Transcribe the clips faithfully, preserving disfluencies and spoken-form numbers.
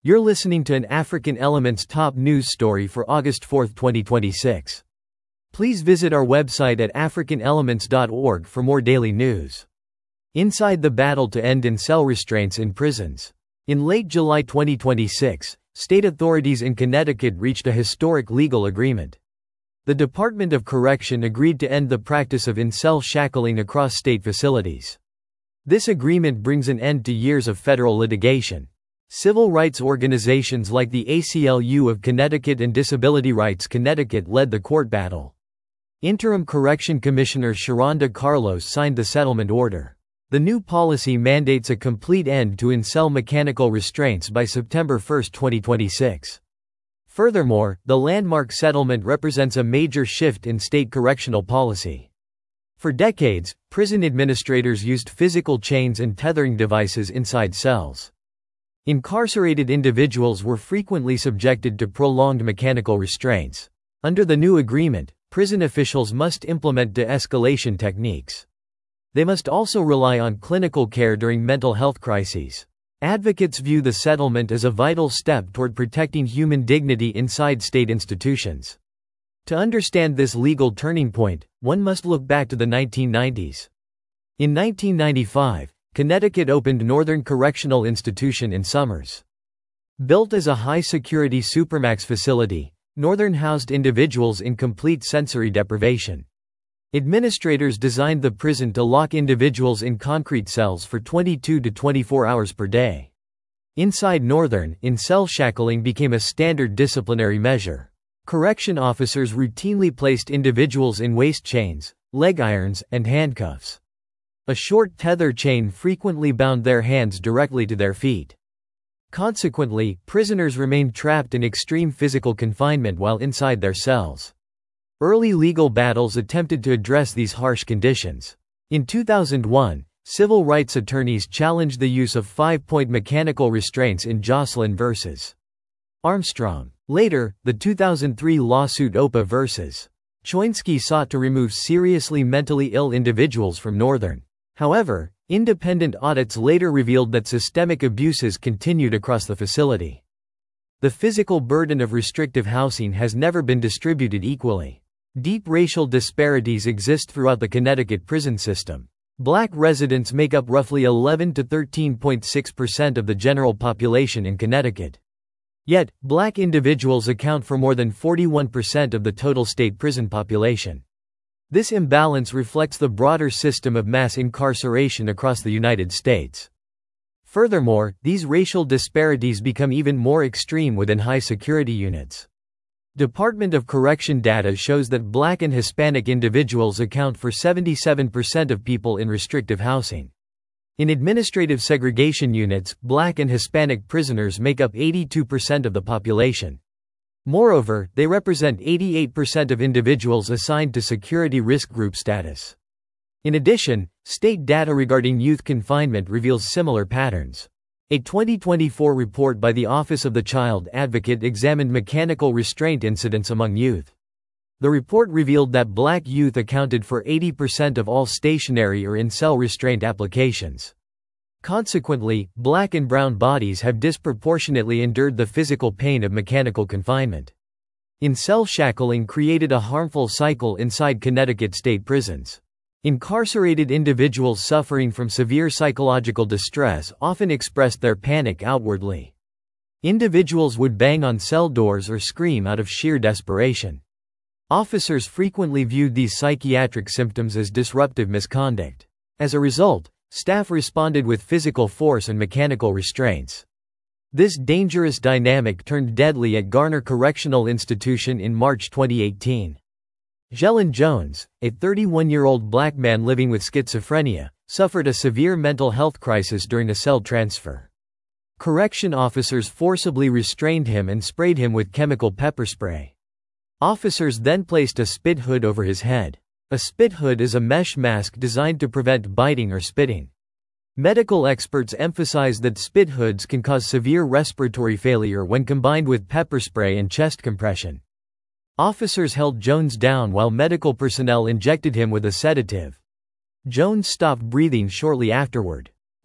You're listening to an African Elements top news story for August fourth, twenty twenty-six. Please visit our website at african elements dot org for more daily news. Inside the battle to end incel restraints in prisons. In late July twenty twenty-six, state authorities in Connecticut reached a historic legal agreement. The Department of Correction agreed to end the practice of incel shackling across state facilities. This agreement brings an end to years of federal litigation. Civil rights organizations like the A C L U of Connecticut and Disability Rights Connecticut led the court battle. Interim Correction Commissioner Sharonda Carlos signed the settlement order. The new policy mandates a complete end to incel mechanical restraints by September first, twenty twenty-six. Furthermore, the landmark settlement represents a major shift in state correctional policy. For decades, prison administrators used physical chains and tethering devices inside cells. Incarcerated individuals were frequently subjected to prolonged mechanical restraints. Under the new agreement, prison officials must implement de-escalation techniques. They must also rely on clinical care during mental health crises. Advocates view the settlement as a vital step toward protecting human dignity inside state institutions. To understand this legal turning point, one must look back to the nineteen nineties. In nineteen ninety-five, Connecticut opened Northern Correctional Institution in Somers. Built as a high-security supermax facility, Northern housed individuals in complete sensory deprivation. Administrators designed the prison to lock individuals in concrete cells for twenty-two to twenty-four hours per day. Inside Northern, incel shackling became a standard disciplinary measure. Correction officers routinely placed individuals in waist chains, leg irons, and handcuffs. A short tether chain frequently bound their hands directly to their feet. Consequently, prisoners remained trapped in extreme physical confinement while inside their cells. Early legal battles attempted to address these harsh conditions. In two thousand one, civil rights attorneys challenged the use of five-point mechanical restraints in Jocelyn versus Armstrong. Later, the two thousand three lawsuit Opa versus Choinsky sought to remove seriously mentally ill individuals from Northern. However, independent audits later revealed that systemic abuses continued across the facility. The physical burden of restrictive housing has never been distributed equally. Deep racial disparities exist throughout the Connecticut prison system. Black residents make up roughly eleven to thirteen point six percent of the general population in Connecticut. Yet, black individuals account for more than forty-one percent of the total state prison population. This imbalance reflects the broader system of mass incarceration across the United States. Furthermore, these racial disparities become even more extreme within high-security units. Department of Correction data shows that black and Hispanic individuals account for seventy-seven percent of people in restrictive housing. In administrative segregation units, black and Hispanic prisoners make up eighty-two percent of the population. Moreover, they represent eighty-eight percent of individuals assigned to security risk group status. In addition, state data regarding youth confinement reveals similar patterns. A twenty twenty-four report by the Office of the Child Advocate examined mechanical restraint incidents among youth. The report revealed that black youth accounted for eighty percent of all stationary or in-cell restraint applications. Consequently, black and brown bodies have disproportionately endured the physical pain of mechanical confinement. In-cell shackling created a harmful cycle inside Connecticut state prisons. Incarcerated individuals suffering from severe psychological distress often expressed their panic outwardly. Individuals would bang on cell doors or scream out of sheer desperation. Officers frequently viewed these psychiatric symptoms as disruptive misconduct. As a result, staff responded with physical force and mechanical restraints. This dangerous dynamic turned deadly at Garner Correctional Institution in March twenty eighteen. Jelen Jones, a thirty-one-year-old black man living with schizophrenia, suffered a severe mental health crisis during a cell transfer. Correction officers forcibly restrained him and sprayed him with chemical pepper spray. Officers then placed a spit hood over his head. A spit hood is a mesh mask designed to prevent biting or spitting. Medical experts emphasize that spit hoods can cause severe respiratory failure when combined with pepper spray and chest compression. Officers held Jones down while medical personnel injected him with a sedative. Jones stopped breathing shortly afterward.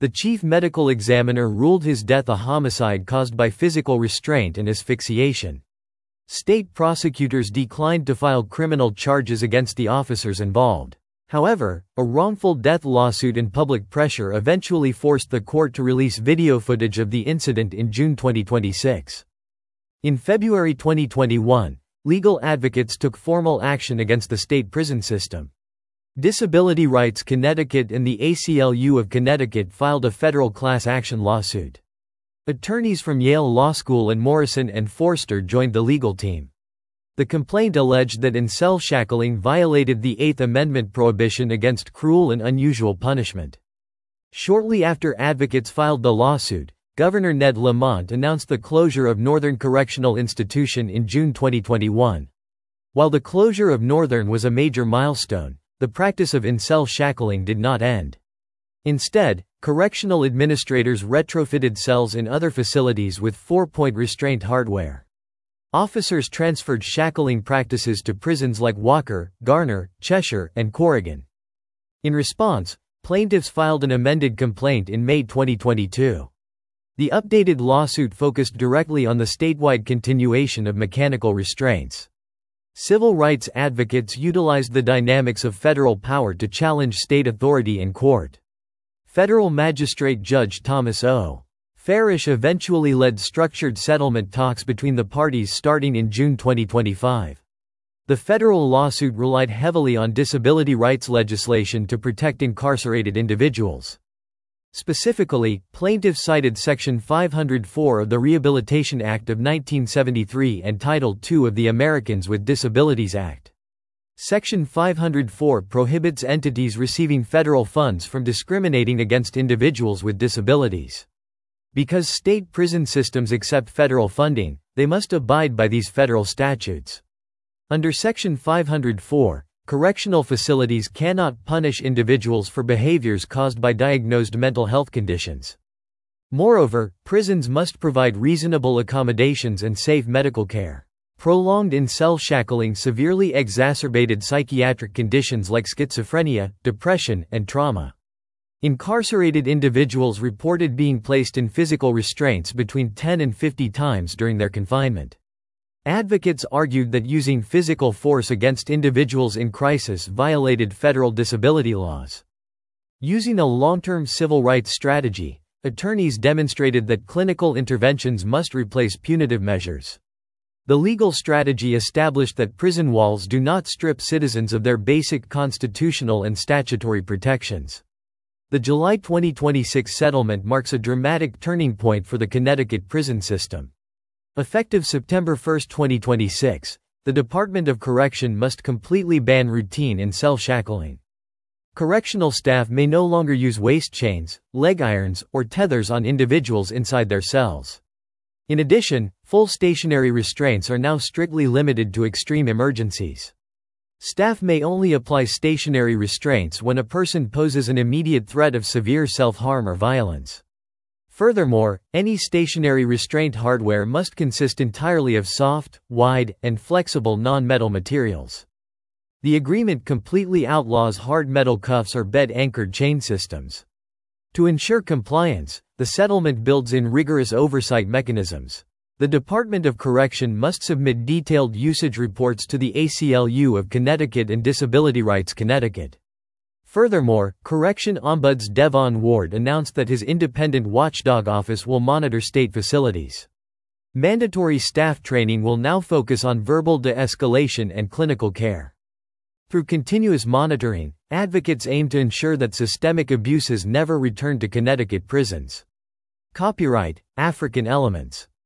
The chief medical examiner ruled his death a homicide caused by physical restraint and asphyxiation. State prosecutors declined to file criminal charges against the officers involved. However, a wrongful death lawsuit and public pressure eventually forced the court to release video footage of the incident in June twenty twenty-six. In February twenty twenty-one, legal advocates took formal action against the state prison system. Disability Rights Connecticut and the A C L U of Connecticut filed a federal class action lawsuit. Attorneys from Yale Law School and Morrison and Forster joined the legal team. The complaint alleged that in-cell shackling violated the Eighth Amendment prohibition against cruel and unusual punishment. Shortly after advocates filed the lawsuit, Governor Ned Lamont announced the closure of Northern Correctional Institution in June twenty twenty-one. While the closure of Northern was a major milestone, the practice of in-cell shackling did not end. Instead, correctional administrators retrofitted cells in other facilities with four-point restraint hardware. Officers transferred shackling practices to prisons like Walker, Garner, Cheshire, and Corrigan. In response, plaintiffs filed an amended complaint in May twenty twenty-two. The updated lawsuit focused directly on the statewide continuation of mechanical restraints. Civil rights advocates utilized the dynamics of federal power to challenge state authority in court. Federal Magistrate Judge Thomas O. Farish eventually led structured settlement talks between the parties starting in June twenty twenty-five. The federal lawsuit relied heavily on disability rights legislation to protect incarcerated individuals. Specifically, plaintiffs cited Section five hundred four of the Rehabilitation Act of nineteen seventy-three and Title two of the Americans with Disabilities Act. Section five hundred four prohibits entities receiving federal funds from discriminating against individuals with disabilities. Because state prison systems accept federal funding, they must abide by these federal statutes. Under Section five hundred four, correctional facilities cannot punish individuals for behaviors caused by diagnosed mental health conditions. Moreover, prisons must provide reasonable accommodations and safe medical care. Prolonged in-cell shackling severely exacerbated psychiatric conditions like schizophrenia, depression, and trauma. Incarcerated individuals reported being placed in physical restraints between ten and fifty times during their confinement. Advocates argued that using physical force against individuals in crisis violated federal disability laws. Using a long-term civil rights strategy, attorneys demonstrated that clinical interventions must replace punitive measures. The legal strategy established that prison walls do not strip citizens of their basic constitutional and statutory protections. The July twenty twenty-six settlement marks a dramatic turning point for the Connecticut prison system. Effective September first twenty twenty-six, the Department of Correction must completely ban routine in-cell shackling. Correctional staff may no longer use waist chains, leg irons, or tethers on individuals inside their cells. In addition, full stationary restraints are now strictly limited to extreme emergencies. Staff may only apply stationary restraints when a person poses an immediate threat of severe self-harm or violence. Furthermore, any stationary restraint hardware must consist entirely of soft, wide, and flexible non-metal materials. The agreement completely outlaws hard metal cuffs or bed-anchored chain systems. To ensure compliance, the settlement builds in rigorous oversight mechanisms. The Department of Correction must submit detailed usage reports to the A C L U of Connecticut and Disability Rights Connecticut. Furthermore, Correction Ombuds Devon Ward announced that his independent watchdog office will monitor state facilities. Mandatory staff training will now focus on verbal de-escalation and clinical care. Through continuous monitoring, advocates aim to ensure that systemic abuses never return to Connecticut prisons. Copyright, African Elements.